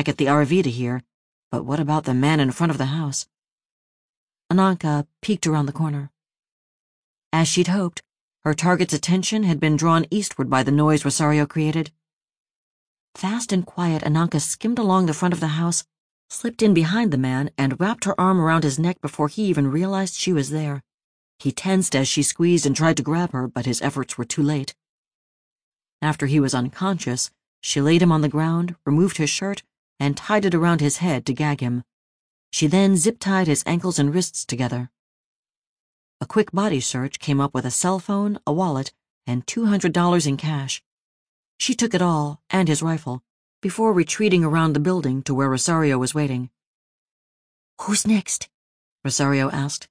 back at the RV to hear, but what about the man in front of the house? Ananka peeked around the corner. As she'd hoped, her target's attention had been drawn eastward by the noise Rosario created. Fast and quiet, Ananka skimmed along the front of the house, slipped in behind the man, and wrapped her arm around his neck before he even realized she was there. He tensed as she squeezed and tried to grab her, but his efforts were too late. After he was unconscious, she laid him on the ground, removed his shirt, and tied it around his head to gag him. She then zip-tied his ankles and wrists together. A quick body search came up with a cell phone, a wallet, and $200 in cash. She took it all, and his rifle, before retreating around the building to where Rosario was waiting. "Who's next?" Rosario asked.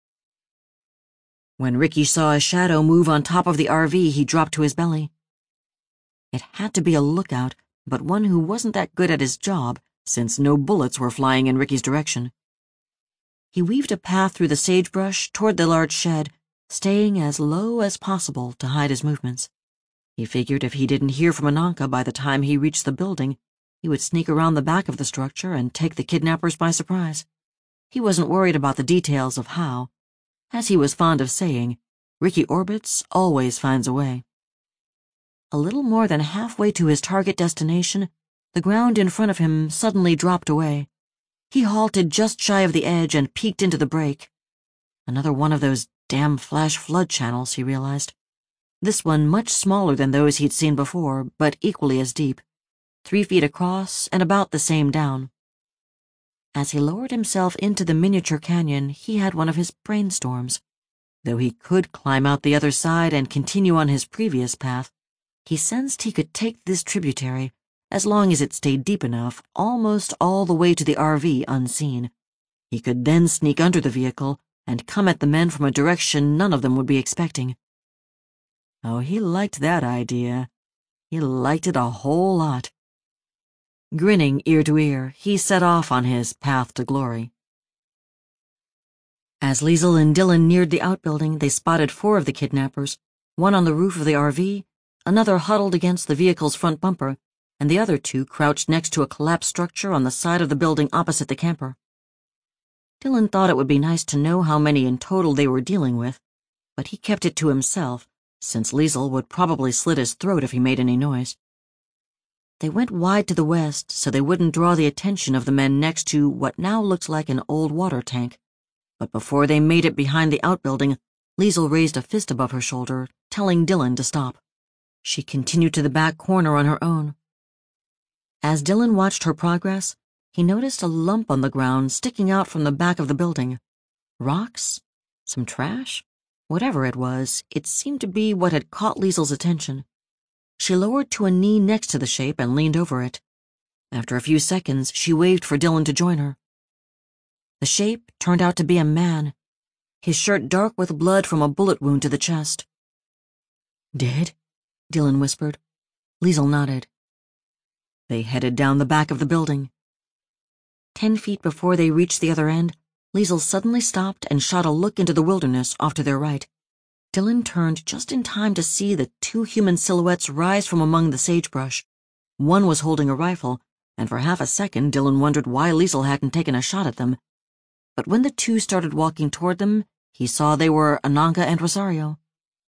When Ricky saw a shadow move on top of the RV, he dropped to his belly. It had to be a lookout, but one who wasn't that good at his job, since no bullets were flying in Ricky's direction. He weaved a path through the sagebrush toward the large shed, staying as low as possible to hide his movements. He figured if he didn't hear from Ananka by the time he reached the building, he would sneak around the back of the structure and take the kidnappers by surprise. He wasn't worried about the details of how. As he was fond of saying, Ricky Orbits always finds a way. A little more than halfway to his target destination, the ground in front of him suddenly dropped away. He halted just shy of the edge and peeked into the break. Another one of those damn flash flood channels, he realized. This one much smaller than those he'd seen before, but equally as deep, 3 feet across and about the same down. As he lowered himself into the miniature canyon, he had one of his brainstorms. Though he could climb out the other side and continue on his previous path, he sensed he could take this tributary, as long as it stayed deep enough, almost all the way to the RV unseen. He could then sneak under the vehicle and come at the men from a direction none of them would be expecting. Oh, he liked that idea. He liked it a whole lot. Grinning ear to ear, he set off on his path to glory. As Liesel and Dylan neared the outbuilding, they spotted 4 of the kidnappers, one on the roof of the RV, another huddled against the vehicle's front bumper, and the other 2 crouched next to a collapsed structure on the side of the building opposite the camper. Dylan thought it would be nice to know how many in total they were dealing with, but he kept it to himself, since Liesel would probably slit his throat if he made any noise. They went wide to the west so they wouldn't draw the attention of the men next to what now looked like an old water tank. But before they made it behind the outbuilding, Liesel raised a fist above her shoulder, telling Dylan to stop. She continued to the back corner on her own. As Dylan watched her progress, he noticed a lump on the ground sticking out from the back of the building. Rocks? Some trash? Whatever it was, it seemed to be what had caught Liesel's attention. She lowered to a knee next to the shape and leaned over it. After a few seconds, she waved for Dylan to join her. The shape turned out to be a man, his shirt dark with blood from a bullet wound to the chest. "Dead?" Dylan whispered. Liesel nodded. They headed down the back of the building. 10 feet before they reached the other end, Liesel suddenly stopped and shot a look into the wilderness off to their right. Dylan turned just in time to see the 2 human silhouettes rise from among the sagebrush. One was holding a rifle, and for half a second Dylan wondered why Liesel hadn't taken a shot at them. But when the 2 started walking toward them, he saw they were Ananka and Rosario.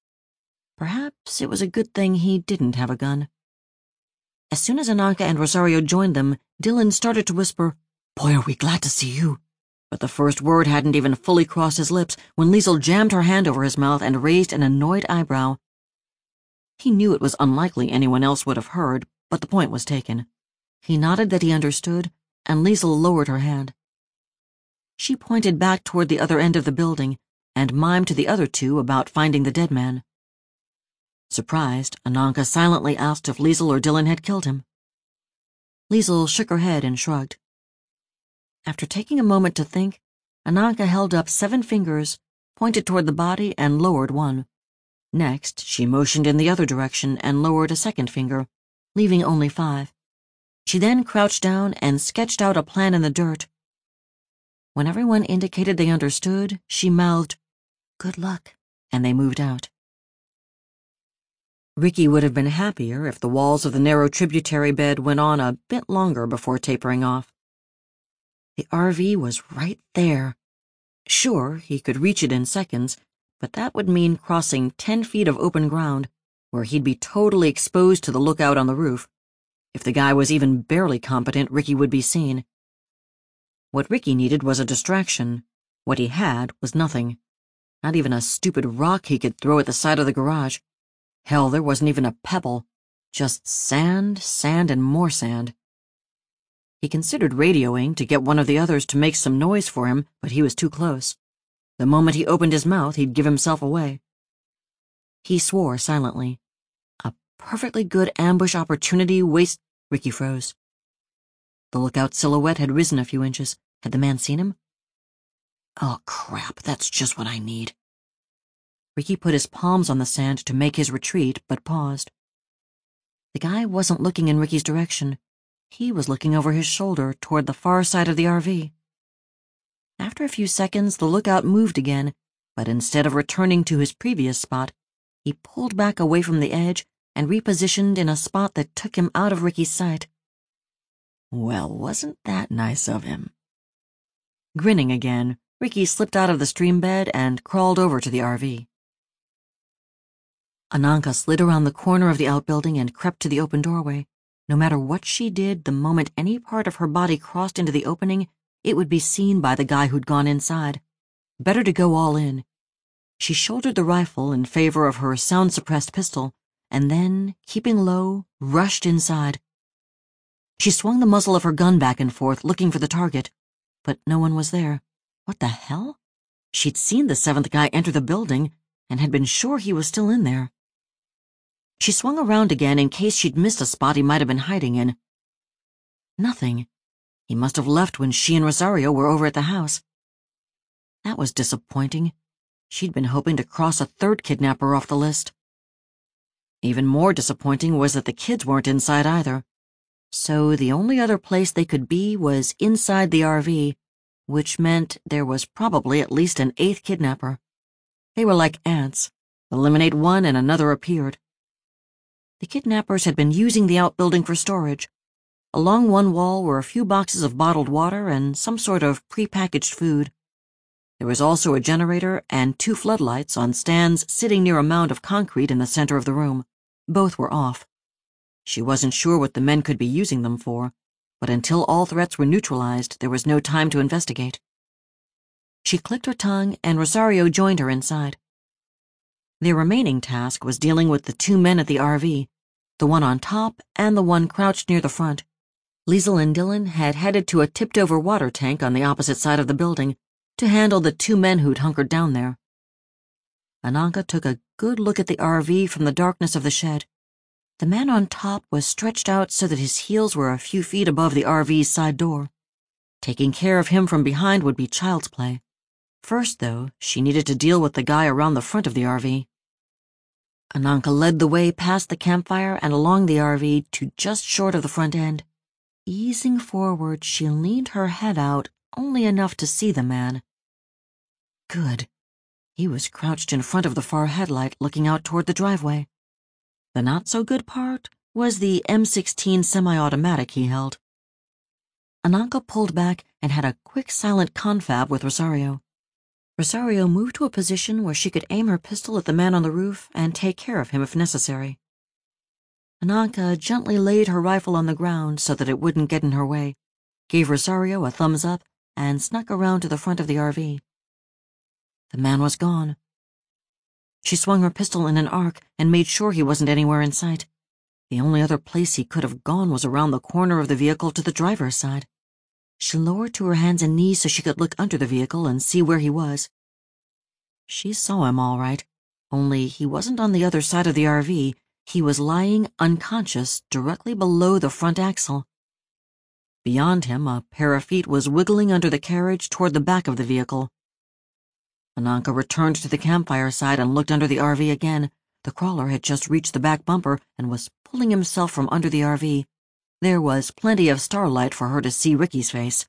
Perhaps it was a good thing he didn't have a gun. As soon as Ananka and Rosario joined them, Dylan started to whisper, "Boy, are we glad to see you." But the first word hadn't even fully crossed his lips when Liesel jammed her hand over his mouth and raised an annoyed eyebrow. He knew it was unlikely anyone else would have heard, but the point was taken. He nodded that he understood, and Liesel lowered her hand. She pointed back toward the other end of the building and mimed to the other 2 about finding the dead man. Surprised, Ananka silently asked if Liesel or Dylan had killed him. Liesel shook her head and shrugged. After taking a moment to think, Ananka held up 7 fingers, pointed toward the body, and lowered one. Next, she motioned in the other direction and lowered a second finger, leaving only 5. She then crouched down and sketched out a plan in the dirt. When everyone indicated they understood, she mouthed, "Good luck," and they moved out. Ricky would have been happier if the walls of the narrow tributary bed went on a bit longer before tapering off. The RV was right there. Sure, he could reach it in seconds, but that would mean crossing 10 feet of open ground, where he'd be totally exposed to the lookout on the roof. If the guy was even barely competent, Ricky would be seen. What Ricky needed was a distraction. What he had was nothing. Not even a stupid rock he could throw at the side of the garage. Hell, there wasn't even a pebble. Just sand, sand, and more sand. He considered radioing to get one of the others to make some noise for him, but he was too close. The moment he opened his mouth, he'd give himself away. He swore silently. A perfectly good ambush opportunity Ricky froze. The lookout silhouette had risen a few inches. Had the man seen him? Oh, crap, that's just what I need. Ricky put his palms on the sand to make his retreat, but paused. The guy wasn't looking in Ricky's direction. He was looking over his shoulder toward the far side of the RV. After a few seconds, the lookout moved again, but instead of returning to his previous spot, he pulled back away from the edge and repositioned in a spot that took him out of Ricky's sight. Well, wasn't that nice of him? Grinning again, Ricky slipped out of the stream bed and crawled over to the RV. Ananka slid around the corner of the outbuilding and crept to the open doorway. No matter what she did, the moment any part of her body crossed into the opening, it would be seen by the guy who'd gone inside. Better to go all in. She shouldered the rifle in favor of her sound-suppressed pistol, and then, keeping low, rushed inside. She swung the muzzle of her gun back and forth, looking for the target, but no one was there. What the hell? She'd seen the seventh guy enter the building and had been sure he was still in there. She swung around again in case she'd missed a spot he might have been hiding in. Nothing. He must have left when she and Rosario were over at the house. That was disappointing. She'd been hoping to cross a third kidnapper off the list. Even more disappointing was that the kids weren't inside either. So the only other place they could be was inside the RV, which meant there was probably at least an eighth kidnapper. They were like ants. Eliminate one and another appeared. The kidnappers had been using the outbuilding for storage. Along one wall were a few boxes of bottled water and some sort of prepackaged food. There was also a generator and 2 floodlights on stands sitting near a mound of concrete in the center of the room. Both were off. She wasn't sure what the men could be using them for, but until all threats were neutralized, there was no time to investigate. She clicked her tongue, and Rosario joined her inside. Their remaining task was dealing with the 2 men at the RV, the one on top and the one crouched near the front. Liesel and Dylan had headed to a tipped-over water tank on the opposite side of the building to handle the 2 men who'd hunkered down there. Ananka took a good look at the RV from the darkness of the shed. The man on top was stretched out so that his heels were a few feet above the RV's side door. Taking care of him from behind would be child's play. First, though, she needed to deal with the guy around the front of the RV. Ananka led the way past the campfire and along the RV to just short of the front end. Easing forward, she leaned her head out only enough to see the man. Good. He was crouched in front of the far headlight, looking out toward the driveway. The not-so-good part was the M16 semi-automatic he held. Ananka pulled back and had a quick silent confab with Rosario. Rosario moved to a position where she could aim her pistol at the man on the roof and take care of him if necessary. Ananka gently laid her rifle on the ground so that it wouldn't get in her way, gave Rosario a thumbs up, and snuck around to the front of the RV. The man was gone. She swung her pistol in an arc and made sure he wasn't anywhere in sight. The only other place he could have gone was around the corner of the vehicle to the driver's side. She lowered to her hands and knees so she could look under the vehicle and see where he was. She saw him all right, only he wasn't on the other side of the RV. He was lying unconscious directly below the front axle. Beyond him, a pair of feet was wiggling under the carriage toward the back of the vehicle. Ananka returned to the campfire side and looked under the RV again. The crawler had just reached the back bumper and was pulling himself from under the RV. There was plenty of starlight for her to see Ricky's face.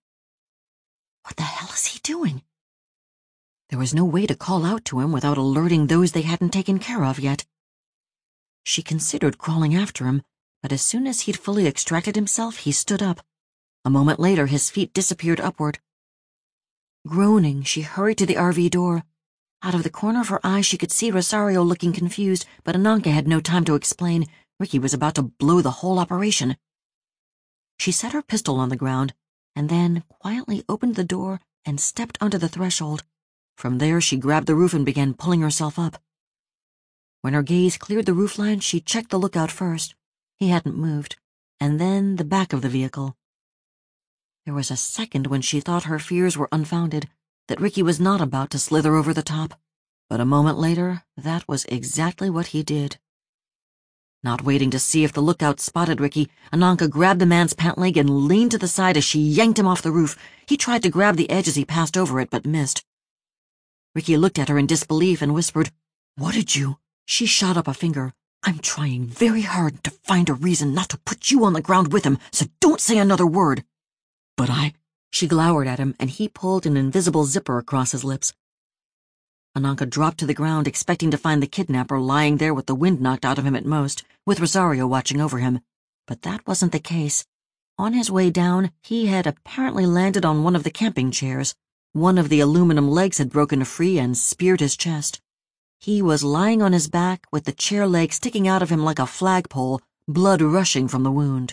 What the hell is he doing? There was no way to call out to him without alerting those they hadn't taken care of yet. She considered crawling after him, but as soon as he'd fully extracted himself, he stood up. A moment later, his feet disappeared upward. Groaning, she hurried to the RV door. Out of the corner of her eye, she could see Rosario looking confused, but Ananka had no time to explain. Ricky was about to blow the whole operation. She set her pistol on the ground, and then quietly opened the door and stepped onto the threshold. From there, she grabbed the roof and began pulling herself up. When her gaze cleared the roofline, she checked the lookout first. He hadn't moved, and then the back of the vehicle. There was a second when she thought her fears were unfounded, that Ricky was not about to slither over the top, but a moment later, that was exactly what he did. Not waiting to see if the lookout spotted Ricky, Ananka grabbed the man's pant leg and leaned to the side as she yanked him off the roof. He tried to grab the edge as he passed over it, but missed. Ricky looked at her in disbelief and whispered, "What did you?" She shot up a finger. "I'm trying very hard to find a reason not to put you on the ground with him, so don't say another word." "But I—" She glowered at him, and he pulled an invisible zipper across his lips. Ananka dropped to the ground, expecting to find the kidnapper lying there with the wind knocked out of him at most, with Rosario watching over him. But that wasn't the case. On his way down, he had apparently landed on one of the camping chairs. One of the aluminum legs had broken free and speared his chest. He was lying on his back with the chair leg sticking out of him like a flagpole, blood rushing from the wound.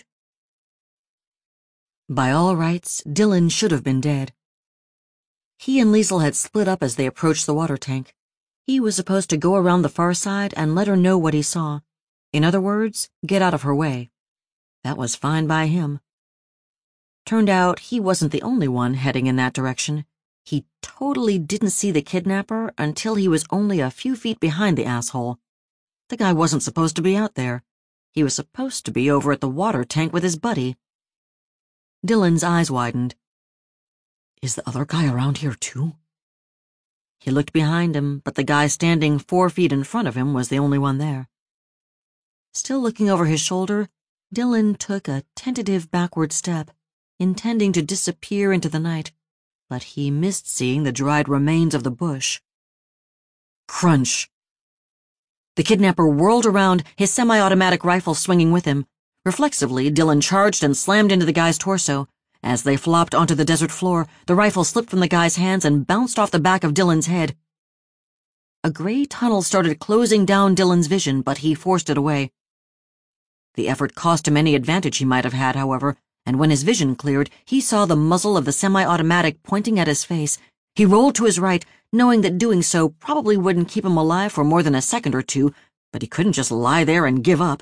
By all rights, Dylan should have been dead. He and Liesl had split up as they approached the water tank. He was supposed to go around the far side and let her know what he saw. In other words, get out of her way. That was fine by him. Turned out he wasn't the only one heading in that direction. He totally didn't see the kidnapper until he was only a few feet behind the asshole. The guy wasn't supposed to be out there. He was supposed to be over at the water tank with his buddy. Dylan's eyes widened. "Is the other guy around here too?" He looked behind him, but the guy standing 4 feet in front of him was the only one there. Still looking over his shoulder, Dylan took a tentative backward step, intending to disappear into the night, but he missed seeing the dried remains of the bush. Crunch! The kidnapper whirled around, his semi-automatic rifle swinging with him. Reflexively, Dylan charged and slammed into the guy's torso. As they flopped onto the desert floor, the rifle slipped from the guy's hands and bounced off the back of Dylan's head. A gray tunnel started closing down Dylan's vision, but he forced it away. The effort cost him any advantage he might have had, however, and when his vision cleared, he saw the muzzle of the semi-automatic pointing at his face. He rolled to his right, knowing that doing so probably wouldn't keep him alive for more than a second or two, but he couldn't just lie there and give up.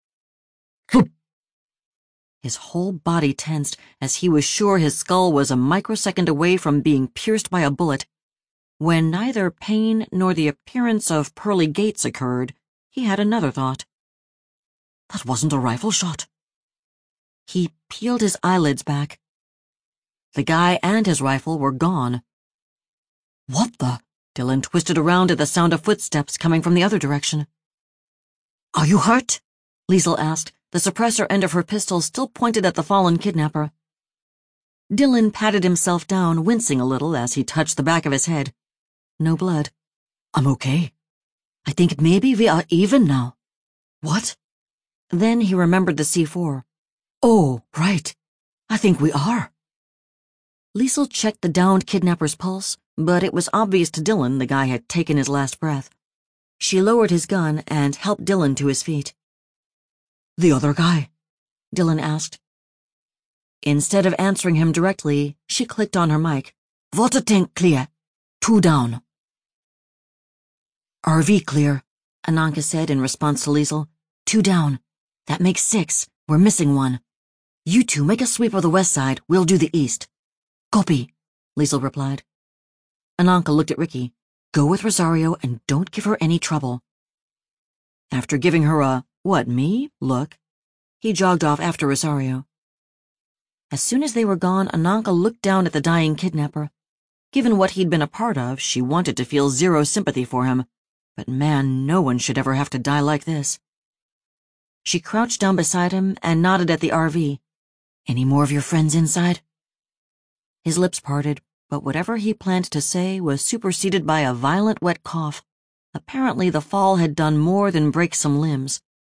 His whole body tensed as he was sure his skull was a microsecond away from being pierced by a bullet. When neither pain nor the appearance of pearly gates occurred, he had another thought. That wasn't a rifle shot. He peeled his eyelids back. The guy and his rifle were gone. What the? Dylan twisted around at the sound of footsteps coming from the other direction. Are you hurt? Liesl asked, the suppressor end of her pistol still pointed at the fallen kidnapper. Dylan patted himself down, wincing a little as he touched the back of his head. No blood. I'm okay. I think maybe we are even now. What? Then he remembered the C4. Oh, right. I think we are. Liesl checked the downed kidnapper's pulse, but it was obvious to Dylan the guy had taken his last breath. She lowered his gun and helped Dylan to his feet. The other guy? Dylan asked. Instead of answering him directly, she clicked on her mic. Water tank clear. 2 down. RV clear, Ananka said in response to Liesl. 2 down. That makes 6. We're missing 1. You two make a sweep of the west side. We'll do the east. Copy, Liesl replied. Ananka looked at Ricky. Go with Rosario and don't give her any trouble. After giving her a, what, me? Look, he jogged off after Rosario. As soon as they were gone, Ananka looked down at the dying kidnapper. Given what he'd been a part of, she wanted to feel zero sympathy for him. But man, no one should ever have to die like this. She crouched down beside him and nodded at the RV. Any more of your friends inside? His lips parted, but whatever he planned to say was superseded by a violent wet cough. Apparently the fall had done more than break some limbs.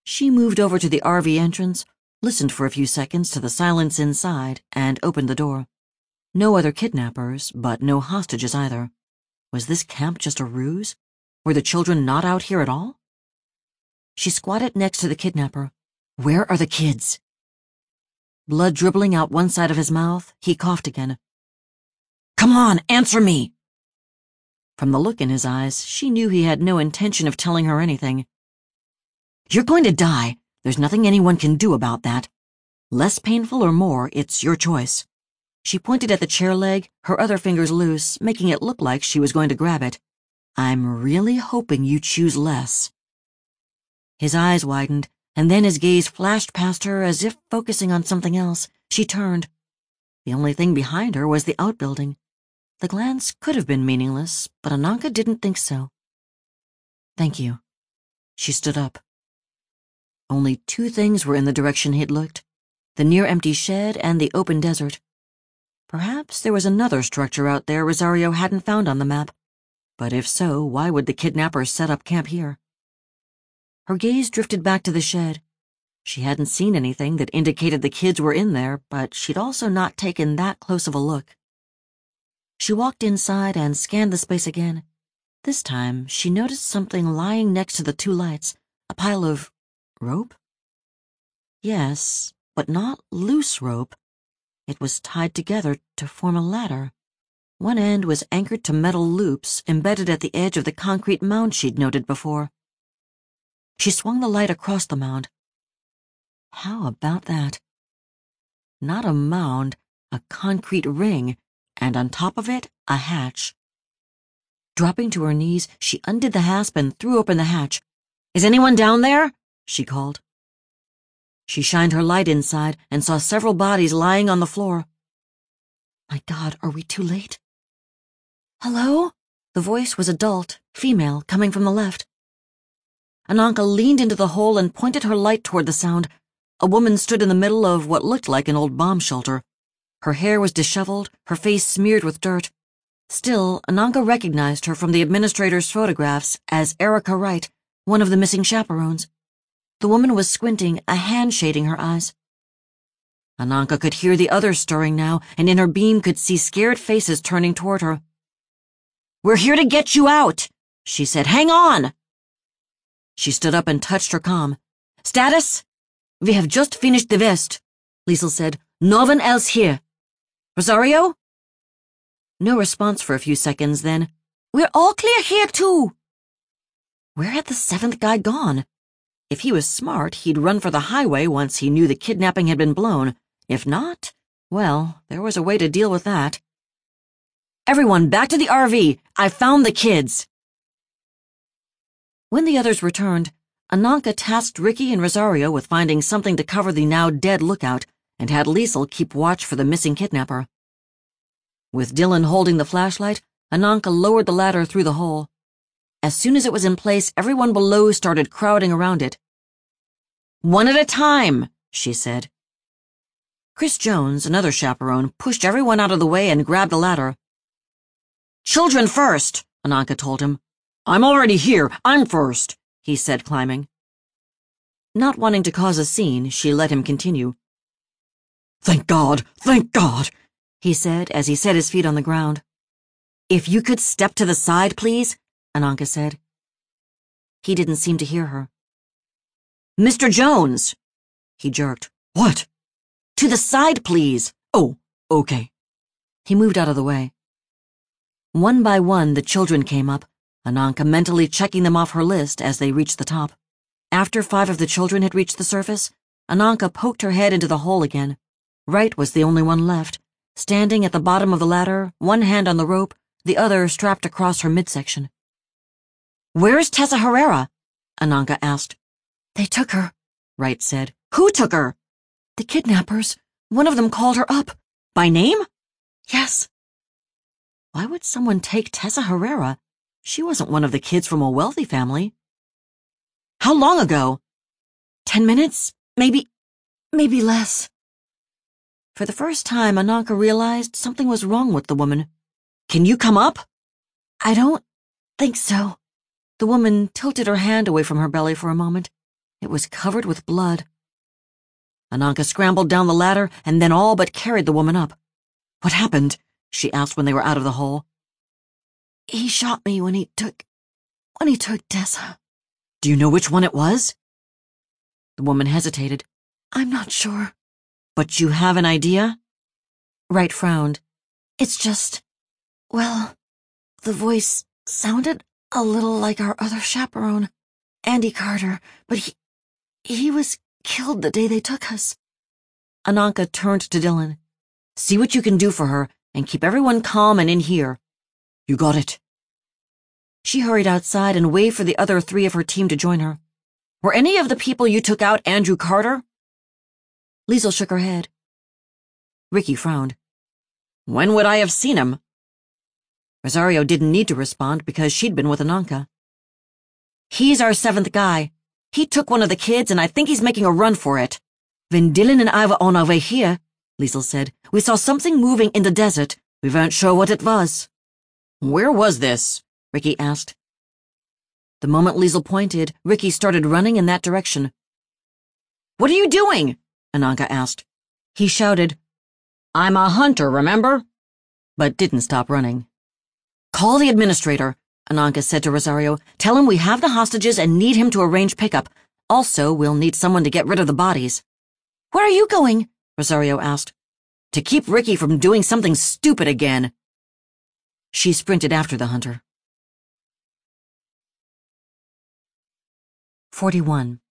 She moved over to the RV entrance, listened for a few seconds to the silence inside, and opened the door. No other kidnappers, but no hostages either. Was this camp just a ruse? Were the children not out here at all? She squatted next to the kidnapper. Where are the kids? Blood dribbling out one side of his mouth, he coughed again. Come on, answer me! From the look in his eyes, she knew he had no intention of telling her anything. You're going to die. There's nothing anyone can do about that. Less painful or more, it's your choice. She pointed at the chair leg, her other fingers loose, making it look like she was going to grab it. I'm really hoping you choose less. His eyes widened, and then his gaze flashed past her as if focusing on something else. She turned. The only thing behind her was the outbuilding. The glance could have been meaningless, but Ananka didn't think so. Thank you. She stood up. Only two things were in the direction he'd looked, the near-empty shed and the open desert. Perhaps there was another structure out there Rosario hadn't found on the map. But if so, why would the kidnappers set up camp here? Her gaze drifted back to the shed. She hadn't seen anything that indicated the kids were in there, but she'd also not taken that close of a look. She walked inside and scanned the space again. This time, she noticed something lying next to the two lights, a pile of rope? Yes, but not loose rope. It was tied together to form a ladder. One end was anchored to metal loops embedded at the edge of the concrete mound she'd noted before. She swung the light across the mound. How about that? Not a mound, a concrete ring, and on top of it, a hatch. Dropping to her knees, she undid the hasp and threw open the hatch. Is anyone down there? She called. She shined her light inside and saw several bodies lying on the floor. My God, are we too late? Hello? The voice was adult, female, coming from the left. Ananka leaned into the hole and pointed her light toward the sound. A woman stood in the middle of what looked like an old bomb shelter. Her hair was disheveled, her face smeared with dirt. Still, Ananka recognized her from the administrator's photographs as Erica Wright, one of the missing chaperones. The woman was squinting, a hand shading her eyes. Ananka could hear the others stirring now, and in her beam could see scared faces turning toward her. We're here to get you out, she said. Hang on! She stood up and touched her comm. Status? We have just finished the West, Liesel said. No one else here. Rosario? No response for a few seconds, then. We're all clear here, too. Where had the seventh guy gone? If he was smart, he'd run for the highway once he knew the kidnapping had been blown. If not, well, there was a way to deal with that. Everyone, back to the RV. I found the kids. When the others returned, Ananka tasked Ricky and Rosario with finding something to cover the now dead lookout and had Liesel keep watch for the missing kidnapper. With Dylan holding the flashlight, Ananka lowered the ladder through the hole. As soon as it was in place, everyone below started crowding around it. One at a time, she said. Chris Jones, another chaperone, pushed everyone out of the way and grabbed the ladder. Children first, Ananka told him. I'm already here. I'm first, he said, climbing. Not wanting to cause a scene, she let him continue. Thank God, he said as he set his feet on the ground. If you could step to the side, please, Ananka said. He didn't seem to hear her. Mr. Jones! He jerked. What? To the side, please. Oh, okay. He moved out of the way. One by one, the children came up, Ananka mentally checking them off her list as they reached the top. After 5 of the children had reached the surface, Ananka poked her head into the hole again. Wright was the only one left, standing at the bottom of the ladder, one hand on the rope, the other strapped across her midsection. Where's Tessa Herrera? Ananka asked. They took her, Wright said. Who took her? The kidnappers. One of them called her up. By name? Yes. Why would someone take Tessa Herrera? She wasn't one of the kids from a wealthy family. How long ago? 10 minutes? Maybe less. For the first time, Ananka realized something was wrong with the woman. Can you come up? I don't think so. The woman tilted her hand away from her belly for a moment. It was covered with blood. Ananka scrambled down the ladder and then all but carried the woman up. "What happened?" she asked when they were out of the hole. "He shot me when he took Tessa." "Do you know which one it was?" The woman hesitated. "I'm not sure." "But you have an idea?" Wright frowned. "It's just, well, the voice sounded a little like our other chaperone, Andy Carter, but he was killed the day they took us." Ananka turned to Dylan. "See what you can do for her, and keep everyone calm and in here." "You got it." She hurried outside and waved for the other 3 of her team to join her. "Were any of the people you took out Andrew Carter?" Liesl shook her head. Ricky frowned. "When would I have seen him?" Rosario didn't need to respond because she'd been with Ananka. "He's our 7th guy. He took one of the kids, and I think he's making a run for it." "When Dylan and I were on our way here," Liesl said, "we saw something moving in the desert. We weren't sure what it was." "Where was this?" Ricky asked. The moment Liesl pointed, Ricky started running in that direction. "What are you doing?" Ananka asked. He shouted, "I'm a hunter, remember?" but didn't stop running. "Call the administrator," Ananka said to Rosario. "Tell him we have the hostages and need him to arrange pickup. Also, we'll need someone to get rid of the bodies." "Where are you going?" Rosario asked. "To keep Ricky from doing something stupid again." She sprinted after the hunter. 41.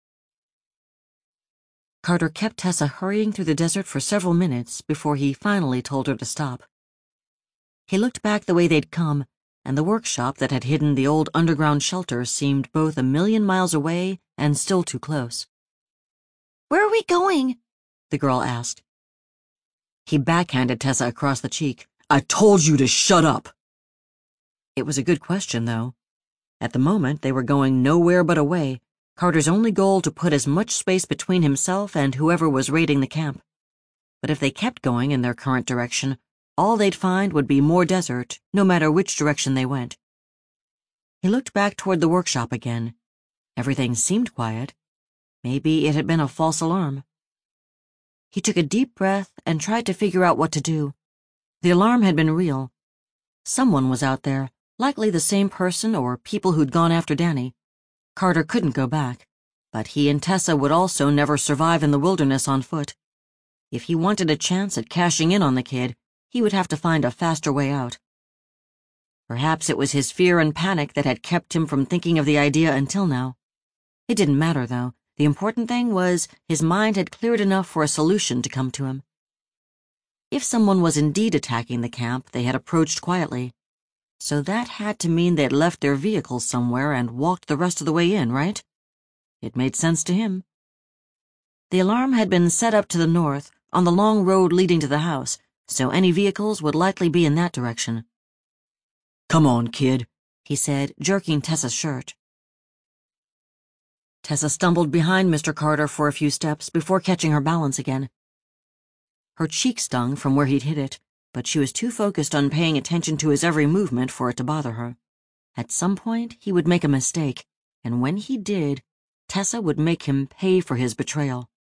Carter kept Tessa hurrying through the desert for several minutes before he finally told her to stop. He looked back the way they'd come, and the workshop that had hidden the old underground shelter seemed both 1,000,000 miles away and still too close. "Where are we going?" the girl asked. He backhanded Tessa across the cheek. "I told you to shut up." It was a good question, though. At the moment, they were going nowhere but away, Carter's only goal to put as much space between himself and whoever was raiding the camp. But if they kept going in their current direction, all they'd find would be more desert, no matter which direction they went. He looked back toward the workshop again. Everything seemed quiet. Maybe it had been a false alarm. He took a deep breath and tried to figure out what to do. The alarm had been real. Someone was out there, likely the same person or people who'd gone after Danny. Carter couldn't go back, but he and Tessa would also never survive in the wilderness on foot. If he wanted a chance at cashing in on the kid, he would have to find a faster way out. Perhaps it was his fear and panic that had kept him from thinking of the idea until now. It didn't matter, though. The important thing was his mind had cleared enough for a solution to come to him. If someone was indeed attacking the camp, they had approached quietly. So that had to mean they'd left their vehicles somewhere and walked the rest of the way in, right? It made sense to him. The alarm had been set up to the north, on the long road leading to the house, so any vehicles would likely be in that direction. "Come on, kid," he said, jerking Tessa's shirt. Tessa stumbled behind Mr. Carter for a few steps before catching her balance again. Her cheek stung from where he'd hit it, but she was too focused on paying attention to his every movement for it to bother her. At some point, he would make a mistake, and when he did, Tessa would make him pay for his betrayal.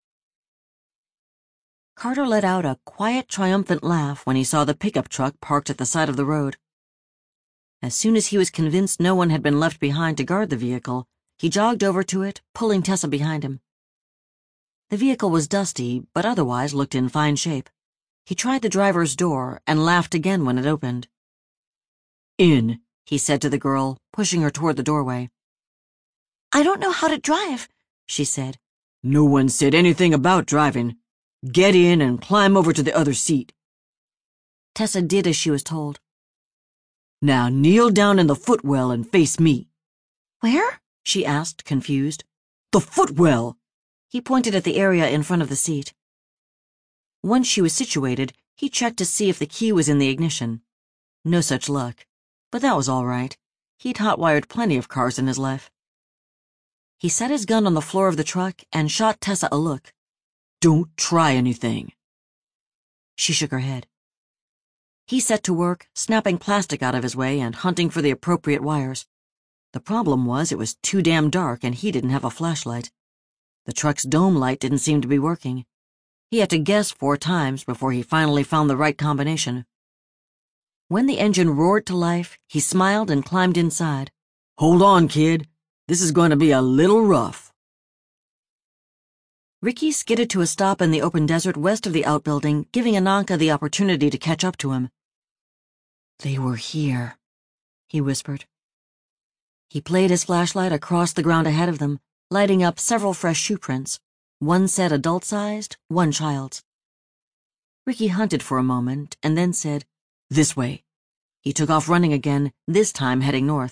Carter let out a quiet, triumphant laugh when he saw the pickup truck parked at the side of the road. As soon as he was convinced no one had been left behind to guard the vehicle, he jogged over to it, pulling Tessa behind him. The vehicle was dusty, but otherwise looked in fine shape. He tried the driver's door and laughed again when it opened. "In," he said to the girl, pushing her toward the doorway. "I don't know how to drive," she said. "No one said anything about driving. Get in and climb over to the other seat." Tessa did as she was told. "Now kneel down in the footwell and face me." "Where?" she asked, confused. "The footwell!" He pointed at the area in front of the seat. Once she was situated, he checked to see if the key was in the ignition. No such luck, but that was all right. He'd hot-wired plenty of cars in his life. He set his gun on the floor of the truck and shot Tessa a look. "Don't try anything." She shook her head. He set to work, snapping plastic out of his way and hunting for the appropriate wires. The problem was it was too damn dark and he didn't have a flashlight. The truck's dome light didn't seem to be working. He had to guess 4 times before he finally found the right combination. When the engine roared to life, he smiled and climbed inside. "Hold on, kid. This is going to be a little rough." Ricky skidded to a stop in the open desert west of the outbuilding, giving Ananka the opportunity to catch up to him. "They were here," he whispered. He played his flashlight across the ground ahead of them, lighting up several fresh shoe prints, one set adult-sized, one child's. Ricky hunted for a moment and then said, "This way." He took off running again, this time heading north.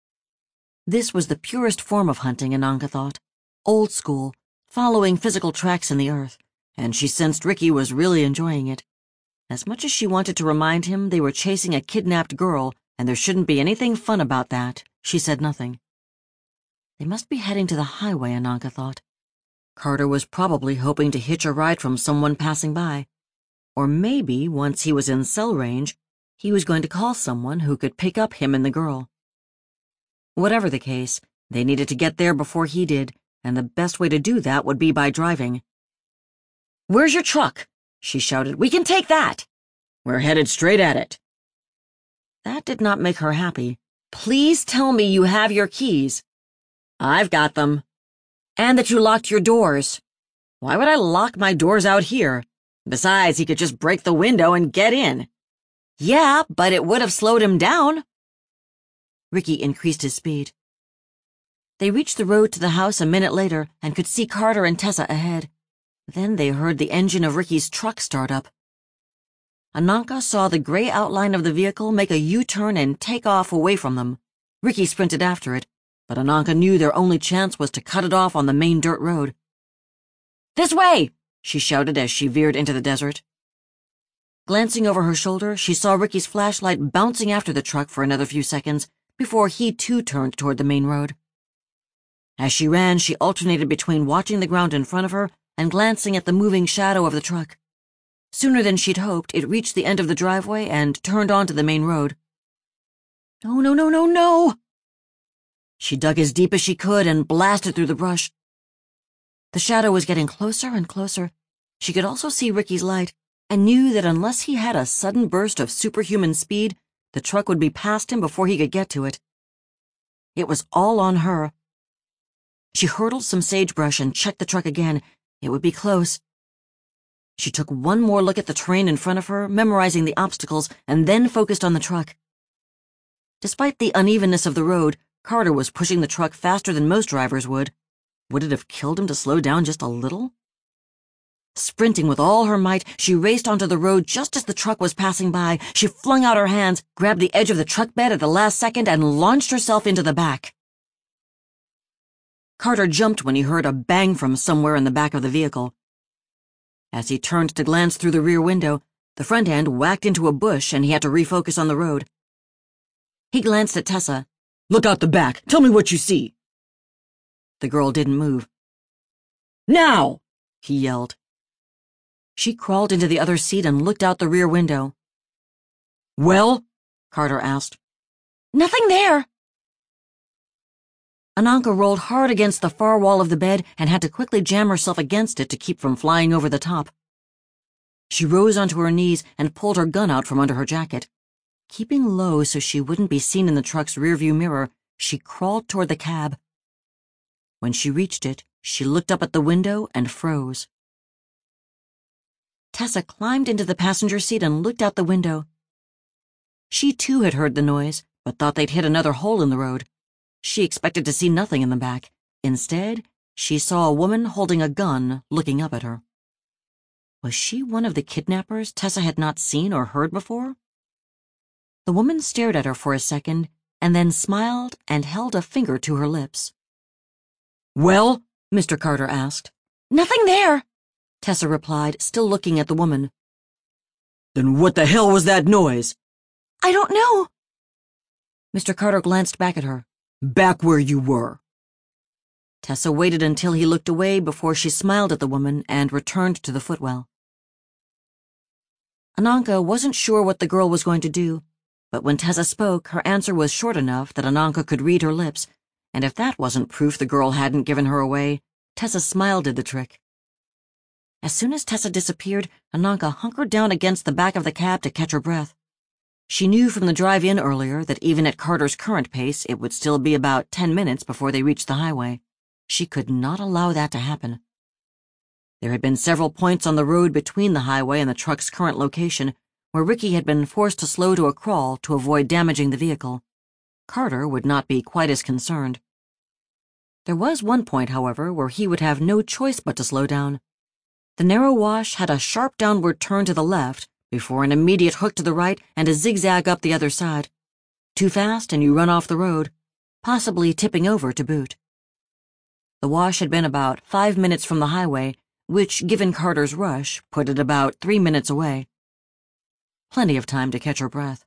This was the purest form of hunting, Ananka thought. Old school, following physical tracks in the earth, and she sensed Ricky was really enjoying it. As much as she wanted to remind him they were chasing a kidnapped girl, and there shouldn't be anything fun about that, she said nothing. They must be heading to the highway, Ananka thought. Carter was probably hoping to hitch a ride from someone passing by. Or maybe, once he was in cell range, he was going to call someone who could pick up him and the girl. Whatever the case, they needed to get there before he did, and the best way to do that would be by driving. "Where's your truck?" she shouted. "We can take that." "We're headed straight at it." That did not make her happy. "Please tell me you have your keys." "I've got them." "And that you locked your doors." "Why would I lock my doors out here? Besides, he could just break the window and get in." "Yeah, but it would have slowed him down." Ricky increased his speed. They reached the road to the house a minute later and could see Carter and Tessa ahead. Then they heard the engine of Ricky's truck start up. Ananka saw the gray outline of the vehicle make a U-turn and take off away from them. Ricky sprinted after it, but Ananka knew their only chance was to cut it off on the main dirt road. "This way!" she shouted as she veered into the desert. Glancing over her shoulder, she saw Ricky's flashlight bouncing after the truck for another few seconds before he too turned toward the main road. As she ran, she alternated between watching the ground in front of her and glancing at the moving shadow of the truck. Sooner than she'd hoped, it reached the end of the driveway and turned onto the main road. "No, no, no, no, no!" She dug as deep as she could and blasted through the brush. The shadow was getting closer and closer. She could also see Ricky's light, and knew that unless he had a sudden burst of superhuman speed, the truck would be past him before he could get to it. It was all on her. She hurdled some sagebrush and checked the truck again. It would be close. She took one more look at the terrain in front of her, memorizing the obstacles, and then focused on the truck. Despite the unevenness of the road, Carter was pushing the truck faster than most drivers would. Would it have killed him to slow down just a little? Sprinting with all her might, she raced onto the road just as the truck was passing by. She flung out her hands, grabbed the edge of the truck bed at the last second, and launched herself into the back. Carter jumped when he heard a bang from somewhere in the back of the vehicle. As he turned to glance through the rear window, the front end whacked into a bush and he had to refocus on the road. He glanced at Tessa. "Look out the back! Tell me what you see!" The girl didn't move. "Now!" he yelled. She crawled into the other seat and looked out the rear window. "Well?" Carter asked. "Nothing there." Ananka rolled hard against the far wall of the bed and had to quickly jam herself against it to keep from flying over the top. She rose onto her knees and pulled her gun out from under her jacket. Keeping low so she wouldn't be seen in the truck's rearview mirror, she crawled toward the cab. When she reached it, she looked up at the window and froze. Tessa climbed into the passenger seat and looked out the window. She too had heard the noise, but thought they'd hit another hole in the road. She expected to see nothing in the back. Instead, she saw a woman holding a gun looking up at her. Was she one of the kidnappers Tessa had not seen or heard before? The woman stared at her for a second, and then smiled and held a finger to her lips. "Well?" Mr. Carter asked. "Nothing there," Tessa replied, still looking at the woman. "Then what the hell was that noise?" "I don't know." Mr. Carter glanced back at her. "Back where you were." Tessa waited until he looked away before she smiled at the woman and returned to the footwell. Ananka wasn't sure what the girl was going to do, but when Tessa spoke, her answer was short enough that Ananka could read her lips, and if that wasn't proof the girl hadn't given her away, Tessa smile did the trick. As soon as Tessa disappeared, Ananka hunkered down against the back of the cab to catch her breath. She knew from the drive-in earlier that even at Carter's current pace, it would still be about 10 minutes before they reached the highway. She could not allow that to happen. There had been several points on the road between the highway and the truck's current location where Ricky had been forced to slow to a crawl to avoid damaging the vehicle. Carter would not be quite as concerned. There was one point, however, where he would have no choice but to slow down. The narrow wash had a sharp downward turn to the left before an immediate hook to the right and a zigzag up the other side. Too fast and you run off the road, possibly tipping over to boot. The wash had been about 5 minutes from the highway, which, given Carter's rush, put it about 3 minutes away. Plenty of time to catch her breath.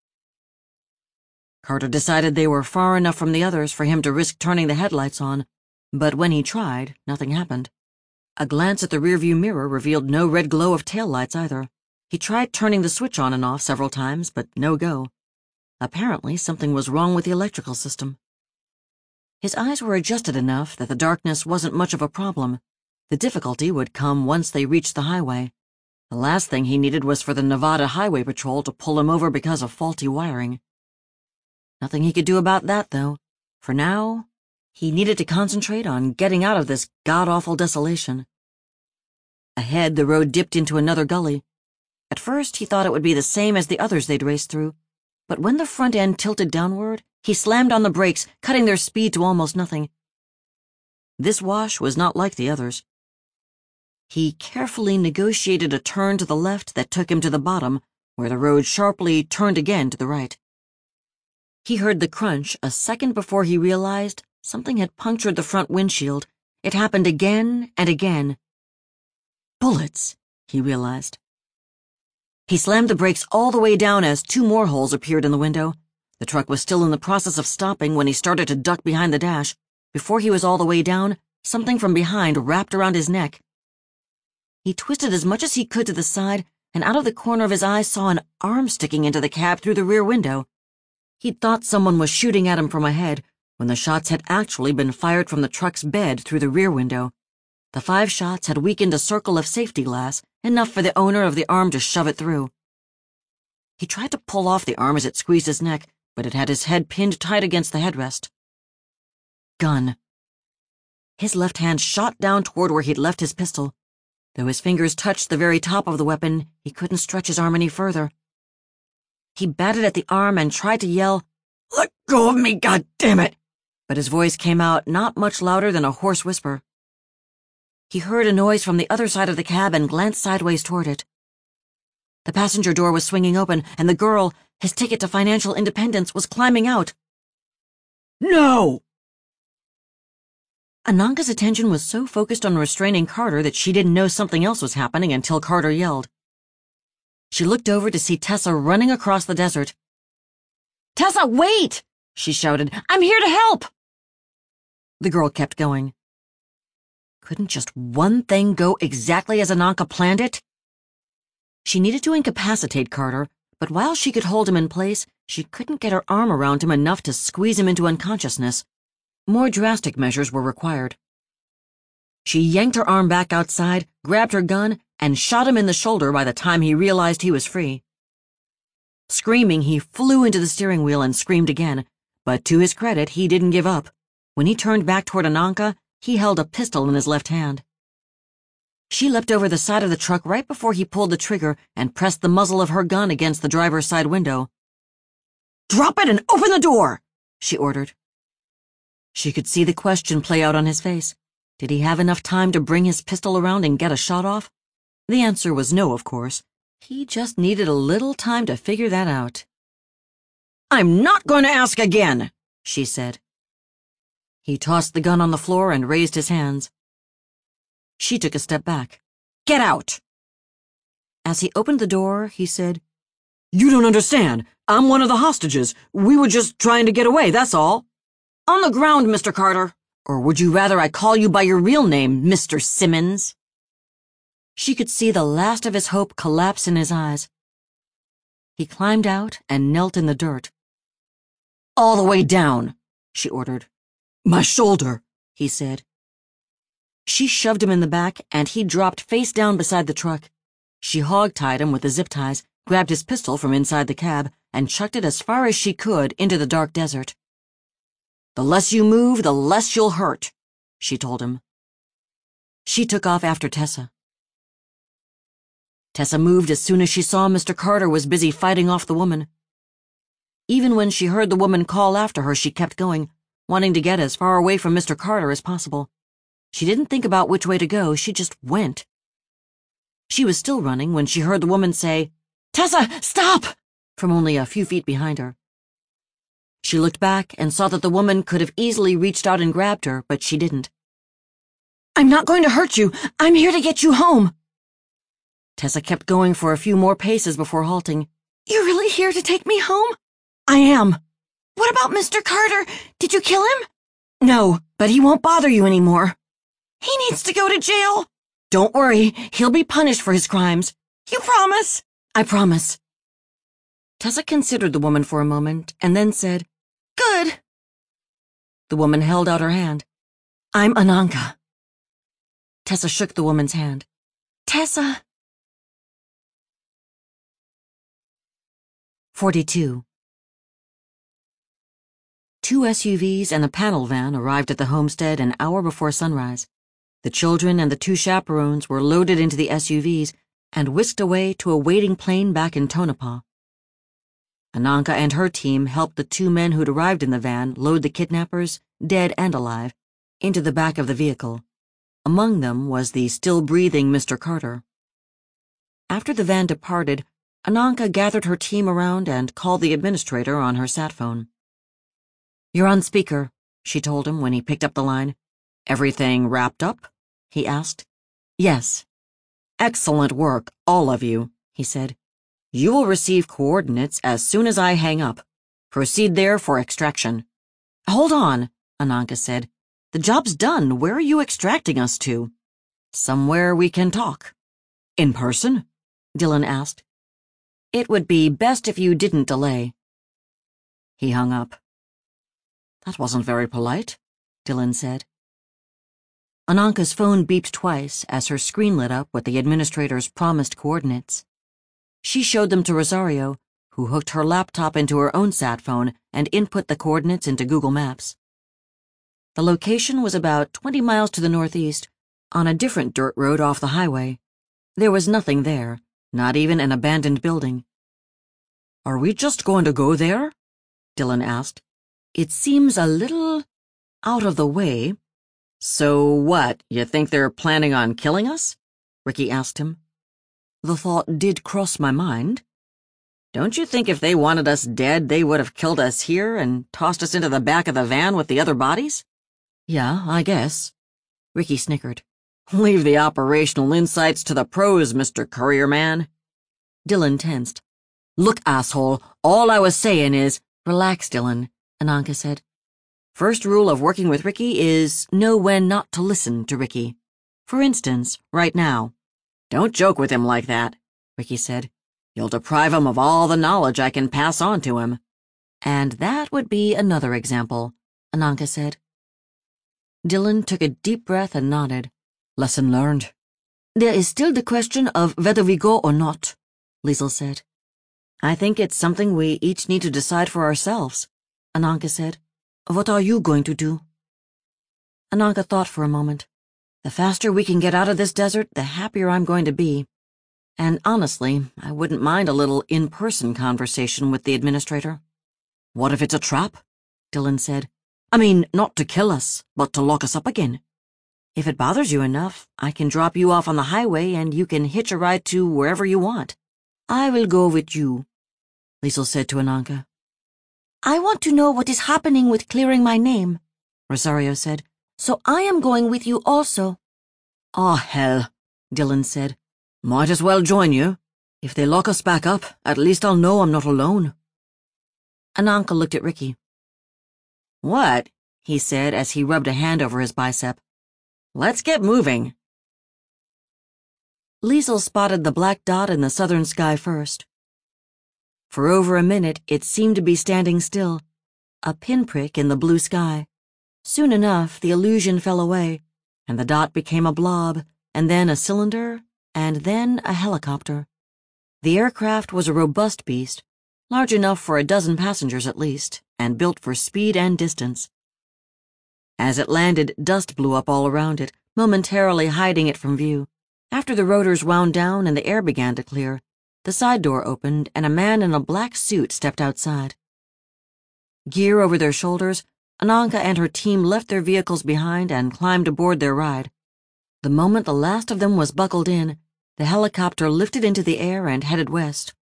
Carter decided they were far enough from the others for him to risk turning the headlights on, but when he tried, nothing happened. A glance at the rearview mirror revealed no red glow of taillights either. He tried turning the switch on and off several times, but no go. Apparently, something was wrong with the electrical system. His eyes were adjusted enough that the darkness wasn't much of a problem. The difficulty would come once they reached the highway. The last thing he needed was for the Nevada Highway Patrol to pull him over because of faulty wiring. Nothing he could do about that, though. For now, he needed to concentrate on getting out of this god-awful desolation. Ahead, the road dipped into another gully. At first, he thought it would be the same as the others they'd raced through, but when the front end tilted downward, he slammed on the brakes, cutting their speed to almost nothing. This wash was not like the others. He carefully negotiated a turn to the left that took him to the bottom, where the road sharply turned again to the right. He heard the crunch a second before he realized something had punctured the front windshield. It happened again and again. Bullets, he realized. He slammed the brakes all the way down as 2 more holes appeared in the window. The truck was still in the process of stopping when he started to duck behind the dash. Before he was all the way down, something from behind wrapped around his neck. He twisted as much as he could to the side, and out of the corner of his eye saw an arm sticking into the cab through the rear window. He'd thought someone was shooting at him from ahead, when the shots had actually been fired from the truck's bed through the rear window. The 5 shots had weakened a circle of safety glass, enough for the owner of the arm to shove it through. He tried to pull off the arm as it squeezed his neck, but it had his head pinned tight against the headrest. Gun. His left hand shot down toward where he'd left his pistol. Though his fingers touched the very top of the weapon, he couldn't stretch his arm any further. He batted at the arm and tried to yell, "Let go of me, goddammit!" But his voice came out not much louder than a hoarse whisper. He heard a noise from the other side of the cab and glanced sideways toward it. The passenger door was swinging open, and the girl, his ticket to financial independence, was climbing out. No! Ananka's attention was so focused on restraining Carter that she didn't know something else was happening until Carter yelled. She looked over to see Tessa running across the desert. "Tessa, wait!" she shouted. "I'm here to help!" The girl kept going. Couldn't just one thing go exactly as Ananka planned it? She needed to incapacitate Carter, but while she could hold him in place, she couldn't get her arm around him enough to squeeze him into unconsciousness. More drastic measures were required. She yanked her arm back outside, grabbed her gun, and shot him in the shoulder by the time he realized he was free. Screaming, he flew into the steering wheel and screamed again, but to his credit, he didn't give up. When he turned back toward Ananka, he held a pistol in his left hand. She leapt over the side of the truck right before he pulled the trigger and pressed the muzzle of her gun against the driver's side window. "Drop it and open the door!" she ordered. She could see the question play out on his face. Did he have enough time to bring his pistol around and get a shot off? The answer was no, of course. He just needed a little time to figure that out. "I'm not going to ask again," she said. He tossed the gun on the floor and raised his hands. She took a step back. "Get out!" As he opened the door, he said, "You don't understand. I'm one of the hostages. We were just trying to get away, that's all." "On the ground, Mr. Carter. Or would you rather I call you by your real name, Mr. Simmons?" She could see the last of his hope collapse in his eyes. He climbed out and knelt in the dirt. "All the way down," she ordered. "My shoulder," he said. She shoved him in the back, and he dropped face down beside the truck. She hog-tied him with the zip ties, grabbed his pistol from inside the cab, and chucked it as far as she could into the dark desert. "The less you move, the less you'll hurt," she told him. She took off after Tessa. Tessa moved as soon as she saw Mr. Carter was busy fighting off the woman. Even when she heard the woman call after her, she kept going, wanting to get as far away from Mr. Carter as possible. She didn't think about which way to go, she just went. She was still running when she heard the woman say, "Tessa, stop!" from only a few feet behind her. She looked back and saw that the woman could have easily reached out and grabbed her, but she didn't. "I'm not going to hurt you. I'm here to get you home." Tessa kept going for a few more paces before halting. "You're really here to take me home?" "I am." "What about Mr. Carter? Did you kill him?" "No, but he won't bother you anymore." "He needs to go to jail." "Don't worry, he'll be punished for his crimes." "You promise?" "I promise." Tessa considered the woman for a moment and then said, "Good." The woman held out her hand. "I'm Ananka." Tessa shook the woman's hand. "Tessa." 42. 2 SUVs and a panel van arrived at the homestead an hour before sunrise. The children and the 2 chaperones were loaded into the SUVs and whisked away to a waiting plane back in Tonopah. Ananka and her team helped the 2 men who'd arrived in the van load the kidnappers, dead and alive, into the back of the vehicle. Among them was the still-breathing Mr. Carter. After the van departed, Ananka gathered her team around and called the administrator on her sat phone. "You're on speaker," she told him when he picked up the line. "Everything wrapped up?" he asked. "Yes." "Excellent work, all of you," he said. "You will receive coordinates as soon as I hang up. Proceed there for extraction." "Hold on," Ananka said. "The job's done. Where are you extracting us to?" "Somewhere we can talk." "In person?" Dylan asked. "It would be best if you didn't delay." He hung up. "That wasn't very polite," Dylan said. Ananka's phone beeped twice as her screen lit up with the administrator's promised coordinates. She showed them to Rosario, who hooked her laptop into her own sat phone and input the coordinates into Google Maps. The location was about 20 miles to the northeast, on a different dirt road off the highway. There was nothing there, not even an abandoned building. "Are we just going to go there?" Dylan asked. "It seems a little out of the way." "So what, you think they're planning on killing us?" Ricky asked him. "The thought did cross my mind." "Don't you think if they wanted us dead, they would have killed us here and tossed us into the back of the van with the other bodies?" "Yeah, I guess." Ricky snickered. "Leave the operational insights to the pros, Mr. Courier Man." Dylan tensed. "Look, asshole, all I was saying is—" "Relax, Dylan," Ananka said. "First rule of working with Ricky is know when not to listen to Ricky. For instance, right now." "Don't joke with him like that," Ricky said. "You'll deprive him of all the knowledge I can pass on to him." "And that would be another example," Ananka said. Dylan took a deep breath and nodded. "Lesson learned." "There is still the question of whether we go or not," Liesl said. "I think it's something we each need to decide for ourselves," Ananka said. "What are you going to do?" Ananka thought for a moment. "The faster we can get out of this desert, the happier I'm going to be. And honestly, I wouldn't mind a little in-person conversation with the administrator." "What if it's a trap?" Dylan said. "I mean, not to kill us, but to lock us up again." "If it bothers you enough, I can drop you off on the highway and you can hitch a ride to wherever you want." "I will go with you," Liesl said to Ananka. "I want to know what is happening with clearing my name," Rosario said. "So I am going with you also." "Aw, hell," Dylan said. "Might as well join you. If they lock us back up, at least I'll know I'm not alone." Ananka looked at Ricky. "What?" he said as he rubbed a hand over his bicep. "Let's get moving." Liesl spotted the black dot in the southern sky first. For over a minute, it seemed to be standing still, a pinprick in the blue sky. Soon enough, the illusion fell away, and the dot became a blob, and then a cylinder, and then a helicopter. The aircraft was a robust beast, large enough for a dozen passengers at least, and built for speed and distance. As it landed, dust blew up all around it, momentarily hiding it from view. After the rotors wound down and the air began to clear, the side door opened and a man in a black suit stepped outside. Gear over their shoulders, Ananka and her team left their vehicles behind and climbed aboard their ride. The moment the last of them was buckled in, the helicopter lifted into the air and headed west.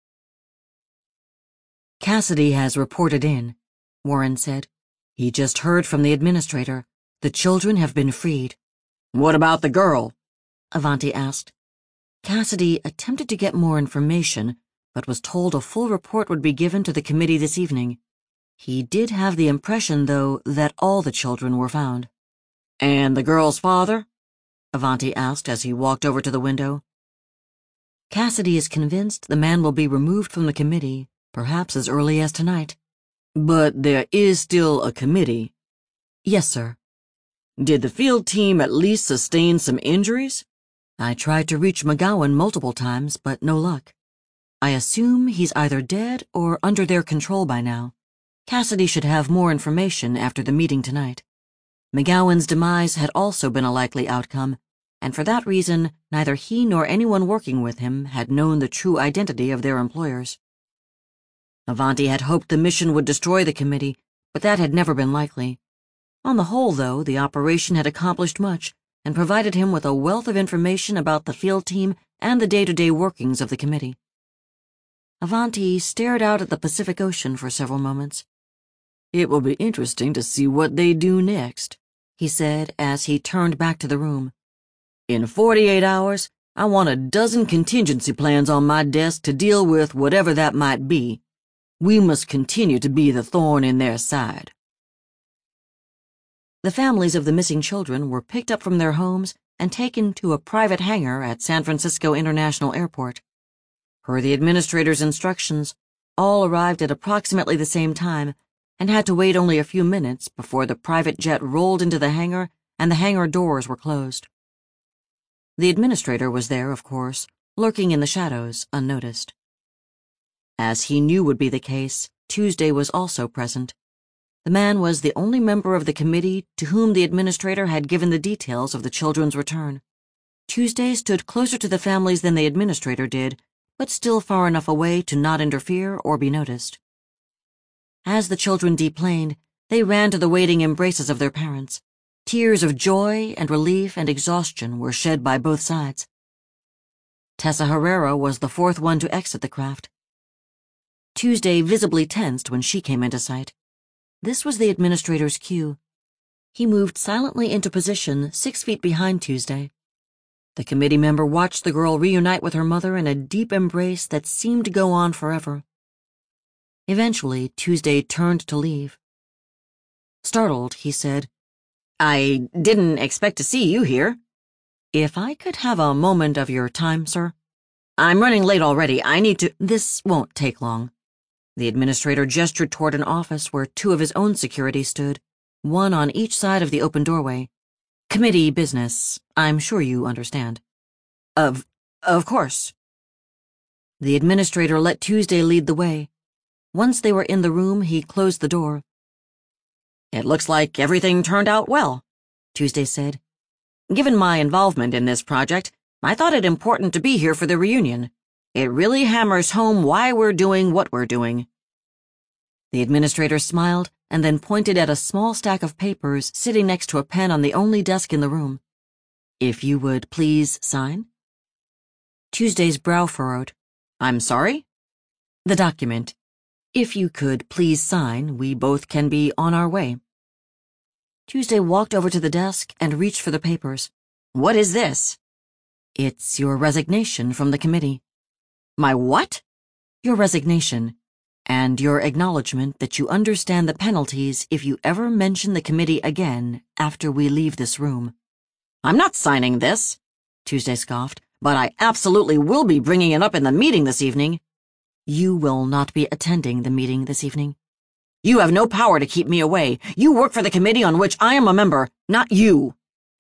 "Cassidy has reported in," Warren said. "He just heard from the administrator. The children have been freed." "What about the girl?" Avanti asked. Cassidy attempted to get more information, but was told a full report would be given to the committee this evening. He did have the impression, though, that all the children were found. "And the girl's father?" Avanti asked as he walked over to the window. "Cassidy is convinced the man will be removed from the committee, perhaps as early as tonight." "But there is still a committee." "Yes, sir." "Did the field team at least sustain some injuries?" "I tried to reach McGowan multiple times, but no luck. I assume he's either dead or under their control by now. Cassidy should have more information after the meeting tonight." McGowan's demise had also been a likely outcome, and for that reason, neither he nor anyone working with him had known the true identity of their employers. Avanti had hoped the mission would destroy the committee, but that had never been likely. On the whole, though, the operation had accomplished much and provided him with a wealth of information about the field team and the day-to-day workings of the committee. Avanti stared out at the Pacific Ocean for several moments. "It will be interesting to see what they do next," he said as he turned back to the room. "In 48 hours, I want a dozen contingency plans on my desk to deal with whatever that might be. We must continue to be the thorn in their side." The families of the missing children were picked up from their homes and taken to a private hangar at San Francisco International Airport. Per the administrator's instructions, all arrived at approximately the same time and had to wait only a few minutes before the private jet rolled into the hangar and the hangar doors were closed. The administrator was there, of course, lurking in the shadows, unnoticed. As he knew would be the case, Tuesday was also present. The man was the only member of the committee to whom the administrator had given the details of the children's return. Tuesday stood closer to the families than the administrator did, but still far enough away to not interfere or be noticed. As the children deplaned, they ran to the waiting embraces of their parents. Tears of joy and relief and exhaustion were shed by both sides. Tessa Herrera was the fourth one to exit the craft. Tuesday visibly tensed when she came into sight. This was the administrator's cue. He moved silently into position 6 feet behind Tuesday. The committee member watched the girl reunite with her mother in a deep embrace that seemed to go on forever. Eventually, Tuesday turned to leave. Startled, he said, "I didn't expect to see you here." "If I could have a moment of your time, sir?" "I'm running late already. I need to—" "This won't take long." The administrator gestured toward an office where two of his own security stood, one on each side of the open doorway. "Committee business. I'm sure you understand." Of course." The administrator let Tuesday lead the way. Once they were in the room, he closed the door. "It looks like everything turned out well," Tuesday said. "Given my involvement in this project, I thought it important to be here for the reunion. It really hammers home why we're doing what we're doing." The administrator smiled and then pointed at a small stack of papers sitting next to a pen on the only desk in the room. "If you would please sign?" Tuesday's brow furrowed. "I'm sorry?" "The document. If you could please sign, we both can be on our way." Tuesday walked over to the desk and reached for the papers. "What is this?" "It's your resignation from the committee." "My what?" "Your resignation, and your acknowledgement that you understand the penalties if you ever mention the committee again after we leave this room." "I'm not signing this," Tuesday scoffed, "but I absolutely will be bringing it up in the meeting this evening." "You will not be attending the meeting this evening." "You have no power to keep me away. You work for the committee on which I am a member, not you."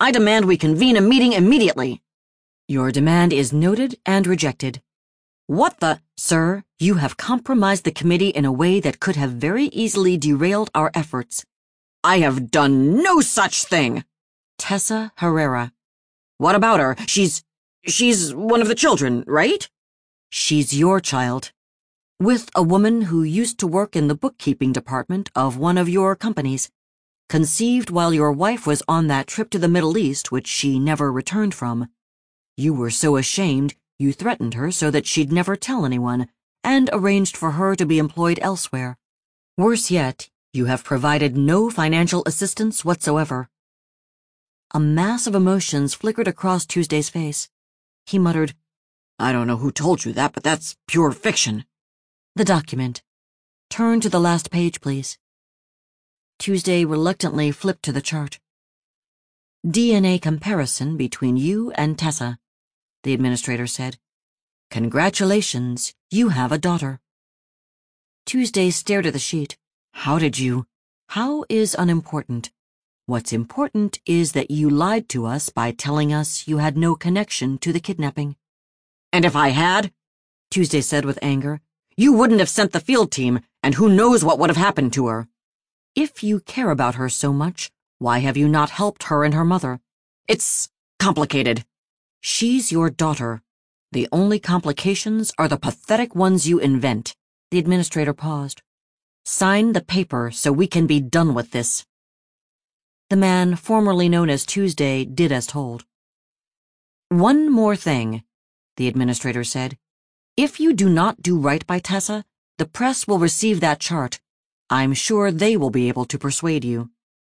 I demand we convene a meeting immediately. Your demand is noted and rejected. What the? Sir, you have compromised the committee in a way that could have very easily derailed our efforts. I have done no such thing. Tessa Herrera. What about her? She's one of the children, right? She's your child. With a woman who used to work in the bookkeeping department of one of your companies. Conceived while your wife was on that trip to the Middle East, which she never returned from. You were so ashamed, you threatened her so that she'd never tell anyone, and arranged for her to be employed elsewhere. Worse yet, you have provided no financial assistance whatsoever. A mass of emotions flickered across Tuesday's face. He muttered, I don't know who told you that, but that's pure fiction. The document. Turn to the last page, please. Tuesday reluctantly flipped to the chart. DNA comparison between you and Tessa, the administrator said. Congratulations, you have a daughter. Tuesday stared at the sheet. How did you? How is unimportant. What's important is that you lied to us by telling us you had no connection to the kidnapping. And if I had, Tuesday said with anger, you wouldn't have sent the field team, and who knows what would have happened to her. If you care about her so much, why have you not helped her and her mother? It's complicated. She's your daughter. The only complications are the pathetic ones you invent. The administrator paused. Sign the paper so we can be done with this. The man, formerly known as Tuesday, did as told. One more thing, the administrator said. If you do not do right by Tessa, the press will receive that chart. I'm sure they will be able to persuade you.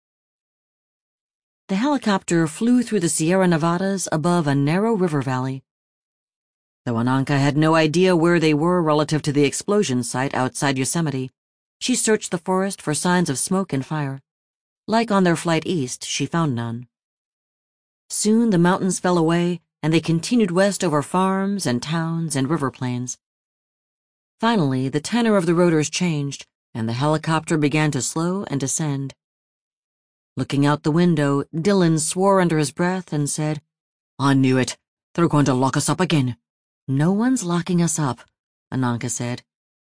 The helicopter flew through the Sierra Nevadas above a narrow river valley. Though Ananka had no idea where they were relative to the explosion site outside Yosemite, she searched the forest for signs of smoke and fire. Like on their flight east, she found none. Soon the mountains fell away, and they continued west over farms and towns and river plains. Finally, the tenor of the rotors changed, and the helicopter began to slow and descend. Looking out the window, Dylan swore under his breath and said, I knew it. They're going to lock us up again. No one's locking us up, Ananka said.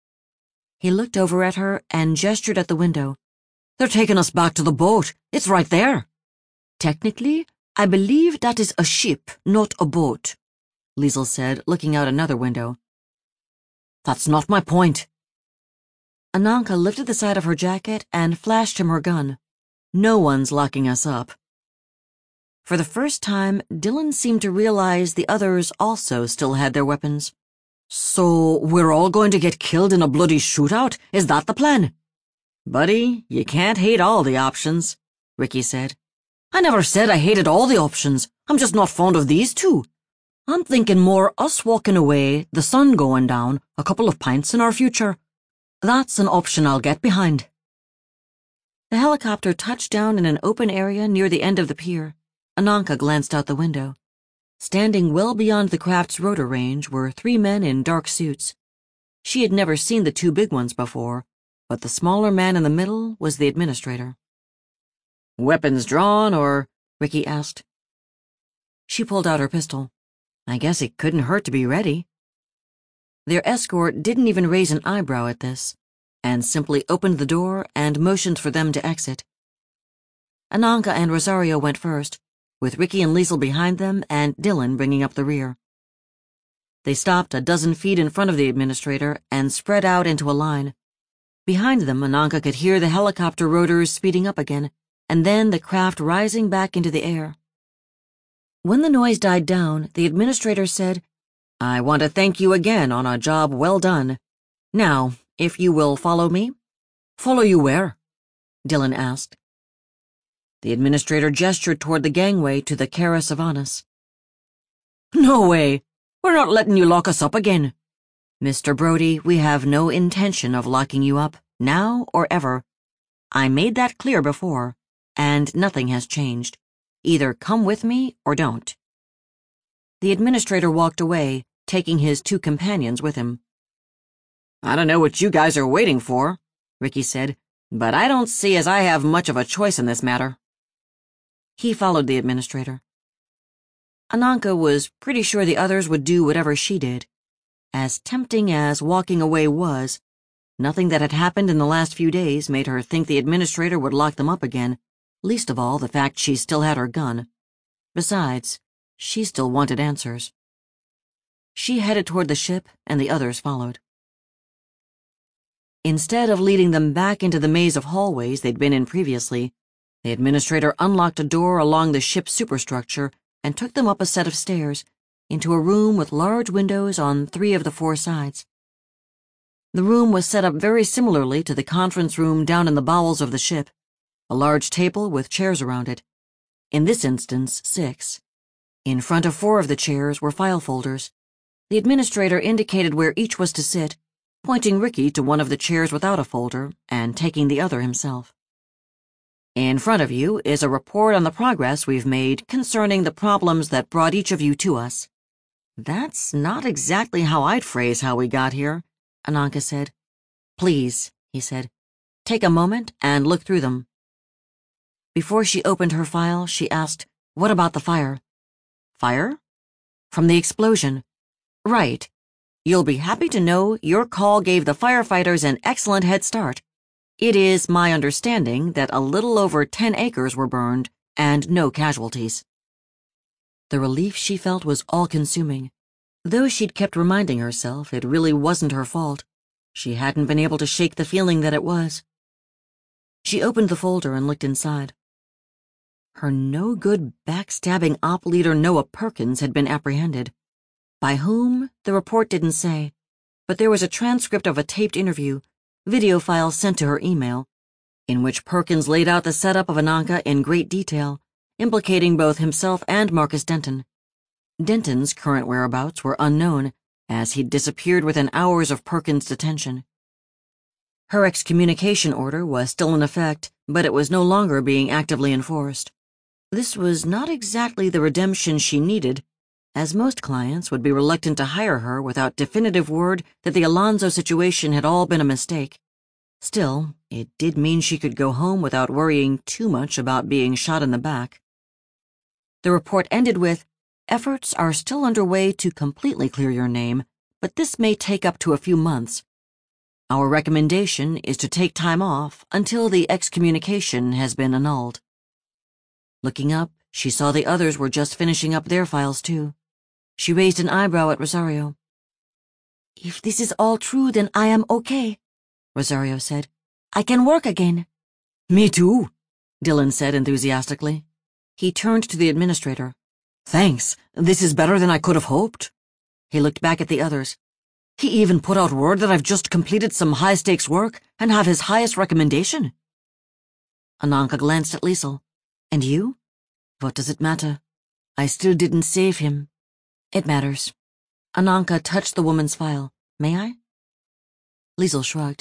He looked over at her and gestured at the window. They're taking us back to the boat. It's right there. Technically, I believe that is a ship, not a boat, Liesel said, looking out another window. That's not my point. Ananka lifted the side of her jacket and flashed him her gun. No one's locking us up. For the first time, Dylan seemed to realize the others also still had their weapons. So, we're all going to get killed in a bloody shootout? Is that the plan? Buddy, you can't hate all the options, Ricky said. I never said I hated all the options. I'm just not fond of these two. I'm thinking more us walking away, the sun going down, a couple of pints in our future. That's an option I'll get behind. The helicopter touched down in an open area near the end of the pier. Ananka glanced out the window. Standing well beyond the craft's rotor range were 3 men in dark suits. She had never seen the 2 big ones before, but the smaller man in the middle was the administrator. Weapons drawn, or? Ricky asked. She pulled out her pistol. I guess it couldn't hurt to be ready. Their escort didn't even raise an eyebrow at this, and simply opened the door and motioned for them to exit. Ananka and Rosario went first, with Ricky and Liesel behind them and Dylan bringing up the rear. They stopped a dozen feet in front of the administrator and spread out into a line. Behind them, Ananka could hear the helicopter rotors speeding up again, and then the craft rising back into the air. When the noise died down, the administrator said, I want to thank you again on a job well done. Now, if you will follow me. Follow you where? Dylan asked. The administrator gestured toward the gangway to the Cara Savanas. No way! We're not letting you lock us up again. Mr. Brody, we have no intention of locking you up, now or ever. I made that clear before, and nothing has changed. Either come with me or don't. The administrator walked away, taking his 2 companions with him. I don't know what you guys are waiting for, Ricky said, but I don't see as I have much of a choice in this matter. He followed the administrator. Ananka was pretty sure the others would do whatever she did. As tempting as walking away was, nothing that had happened in the last few days made her think the administrator would lock them up again, least of all the fact she still had her gun. Besides, she still wanted answers. She headed toward the ship, and the others followed. Instead of leading them back into the maze of hallways they'd been in previously, the administrator unlocked a door along the ship's superstructure and took them up a set of stairs into a room with large windows on 3 of the 4 sides. The room was set up very similarly to the conference room down in the bowels of the ship, a large table with chairs around it. In this instance, 6. In front of 4 of the chairs were file folders. The administrator indicated where each was to sit, pointing Ricky to one of the chairs without a folder and taking the other himself. In front of you is a report on the progress we've made concerning the problems that brought each of you to us. That's not exactly how I'd phrase how we got here, Ananka said. Please, he said, take a moment and look through them. Before she opened her file, she asked, "What about the fire?" Fire? From the explosion. Right. You'll be happy to know your call gave the firefighters an excellent head start. It is my understanding that a little over 10 acres were burned and no casualties. The relief she felt was all-consuming. Though she'd kept reminding herself it really wasn't her fault, she hadn't been able to shake the feeling that it was. She opened the folder and looked inside. Her no-good backstabbing op leader Noah Perkins had been apprehended. By whom, the report didn't say, but there was a transcript of a taped interview, video file sent to her email, in which Perkins laid out the setup of Ananka in great detail, implicating both himself and Marcus Denton. Denton's current whereabouts were unknown, as he'd disappeared within hours of Perkins' detention. Her excommunication order was still in effect, but it was no longer being actively enforced. This was not exactly the redemption she needed, as most clients would be reluctant to hire her without definitive word that the Alonzo situation had all been a mistake. Still, it did mean she could go home without worrying too much about being shot in the back. The report ended with, "Efforts are still underway to completely clear your name, but this may take up to a few months. Our recommendation is to take time off until the excommunication has been annulled." Looking up, she saw the others were just finishing up their files too. She raised an eyebrow at Rosario. "If this is all true, then I am okay," Rosario said. "I can work again." "Me too," Dylan said enthusiastically. He turned to the administrator. "Thanks, this is better than I could have hoped." He looked back at the others. "He even put out word that I've just completed some high-stakes work and have his highest recommendation." Ananka glanced at Liesel. "And you? What does it matter? I still didn't save him." "It matters." Ananka touched the woman's file. "May I?" Liesel shrugged.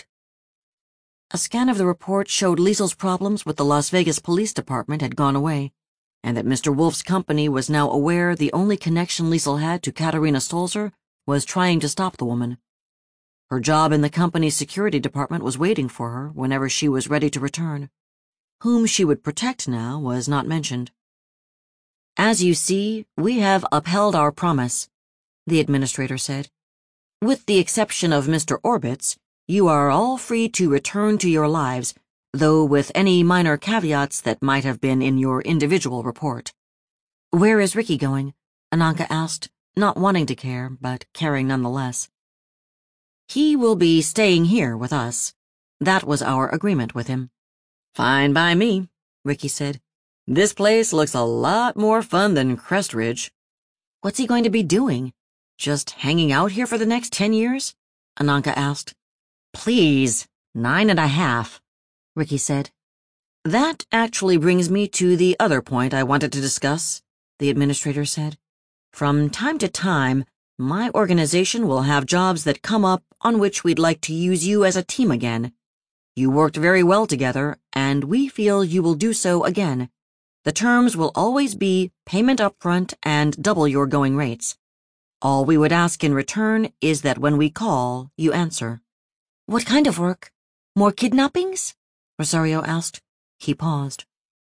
A scan of the report showed Liesel's problems with the Las Vegas Police Department had gone away, and that Mr. Wolf's company was now aware the only connection Liesel had to Katerina Stolzer was trying to stop the woman. Her job in the company's security department was waiting for her whenever she was ready to return. Whom she would protect now was not mentioned. "As you see, we have upheld our promise," the administrator said. "With the exception of Mr. Orbitz, you are all free to return to your lives, though with any minor caveats that might have been in your individual report." "Where is Ricky going?" Ananka asked, not wanting to care, but caring nonetheless. "He will be staying here with us. That was our agreement with him." "Fine by me," Ricky said. "This place looks a lot more fun than Crestridge." "What's he going to be doing? Just hanging out here for the next 10 years? Ananka asked. "Please, 9.5, Ricky said. "That actually brings me to the other point I wanted to discuss," the administrator said. "From time to time, my organization will have jobs that come up on which we'd like to use you as a team again. You worked very well together, and we feel you will do so again. The terms will always be payment upfront and double your going rates. All we would ask in return is that when we call, you answer." "What kind of work? More kidnappings?" Rosario asked. He paused.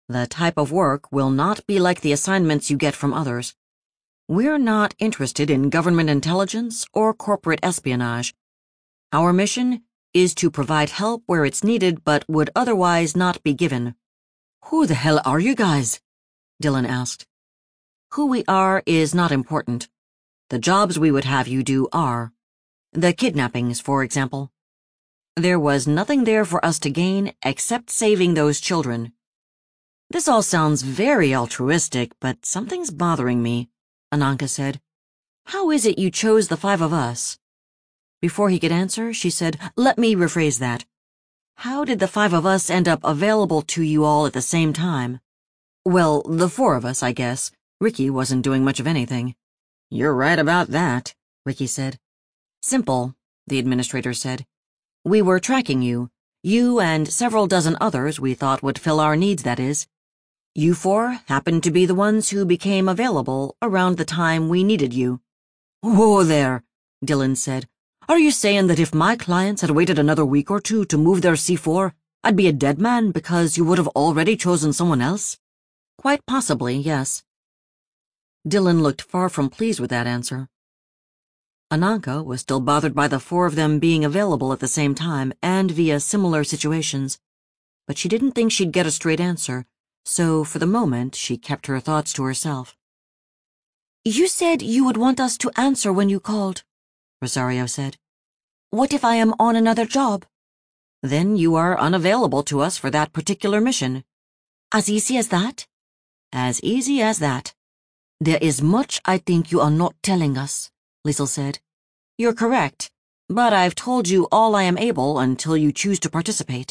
The type of work will not be like the assignments you get from others. We're not interested in government intelligence or corporate espionage. Our mission is to provide help where it's needed but would otherwise not be given. Who the hell are you guys? Dylan asked. Who we are is not important. The jobs we would have you do are. The kidnappings, for example. There was nothing there for us to gain except saving those children. This all sounds very altruistic, but something's bothering me, Ananka said. How is it you chose the 5 of us? Before he could answer, she said, Let me rephrase that. How did the 5 of us end up available to you all at the same time? Well, the 4 of us, I guess. Ricky wasn't doing much of anything. You're right about that, Ricky said. Simple, the administrator said. We were tracking you. You and several dozen others we thought would fill our needs, that is. You 4 happened to be the ones who became available around the time we needed you. Whoa there, Dylan said. Are you saying that if my clients had waited another week or 2 to move their C4, I'd be a dead man because you would have already chosen someone else? Quite possibly, yes. Dylan looked far from pleased with that answer. Ananka was still bothered by the 4 of them being available at the same time and via similar situations, but she didn't think she'd get a straight answer, so for the moment she kept her thoughts to herself. You said you would want us to answer when you called, Rosario said. What if I am on another job? Then you are unavailable to us for that particular mission. As easy as that? As easy as that. There is much I think you are not telling us, Liesl said. You're correct, but I've told you all I am able until you choose to participate.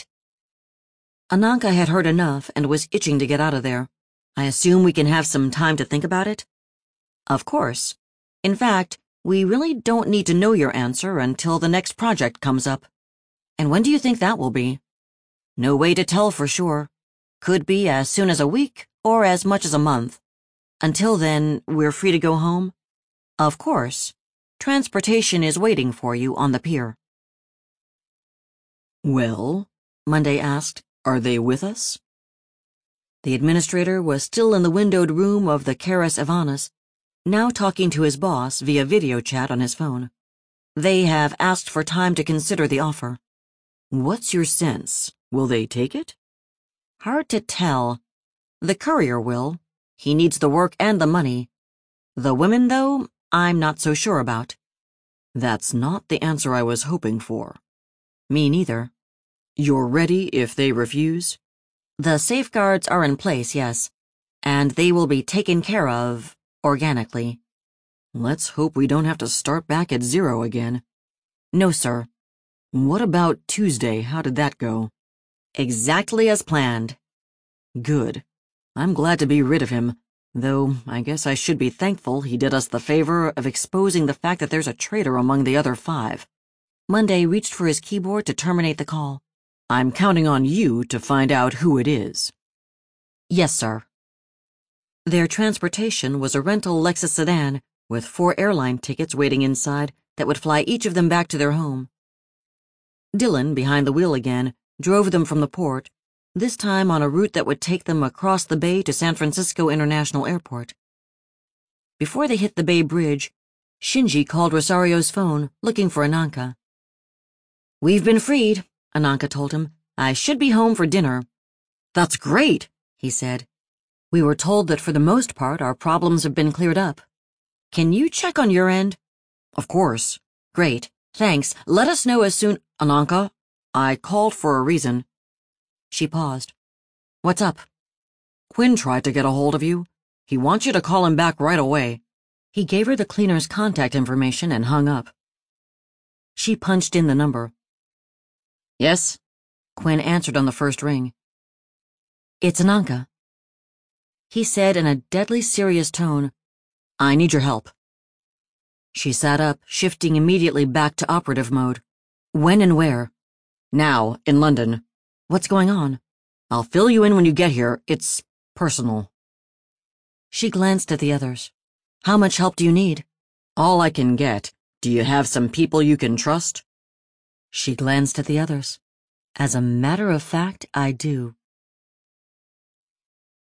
Ananka had heard enough and was itching to get out of there. I assume we can have some time to think about it? Of course. In fact, we really don't need to know your answer until the next project comes up. And when do you think that will be? No way to tell for sure. Could be as soon as a week or as much as a month. Until then, we're free to go home? Of course. Transportation is waiting for you on the pier. Well, Monday asked, are they with us? The administrator was still in the windowed room of the Keras Evanas, now talking to his boss via video chat on his phone. They have asked for time to consider the offer. What's your sense? Will they take it? Hard to tell. The courier will. He needs the work and the money. The women, though, I'm not so sure about. That's not the answer I was hoping for. Me neither. You're ready if they refuse? The safeguards are in place, yes. And they will be taken care of organically. Let's hope we don't have to start back at 0 again. No, sir. What about Tuesday? How did that go? Exactly as planned. Good. I'm glad to be rid of him, though I guess I should be thankful he did us the favor of exposing the fact that there's a traitor among the other 5. Monday reached for his keyboard to terminate the call. I'm counting on you to find out who it is. Yes, sir. Their transportation was a rental Lexus sedan with 4 airline tickets waiting inside that would fly each of them back to their home. Dylan, behind the wheel again, drove them from the port, this time on a route that would take them across the bay to San Francisco International Airport. Before they hit the Bay Bridge, Shinji called Rosario's phone, looking for Ananka. We've been freed, Ananka told him. I should be home for dinner. That's great, he said. We were told that for the most part our problems have been cleared up. Can you check on your end? Of course. Great. Thanks. Let us know as soon. Ananka, I called for a reason. She paused. What's up? Quinn tried to get a hold of you. He wants you to call him back right away. He gave her the cleaner's contact information and hung up. She punched in the number. Yes? Quinn answered on the first ring. It's Ananka. He said in a deadly serious tone, I need your help. She sat up, shifting immediately back to operative mode. When and where? Now, in London. What's going on? I'll fill you in when you get here. It's personal. She glanced at the others. How much help do you need? All I can get. Do you have some people you can trust? She glanced at the others. As a matter of fact, I do.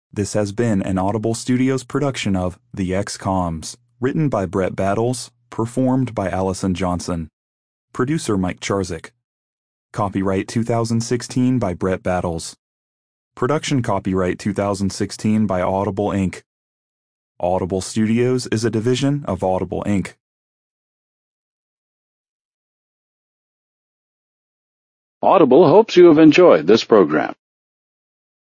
This has been an Audible Studios production of The X-Coms, written by Brett Battles, performed by Allison Johnson. Producer Mike Charzik. Copyright 2016 by Brett Battles. Production copyright 2016 by Audible Inc. Audible Studios is a division of Audible Inc. Audible hopes you have enjoyed this program.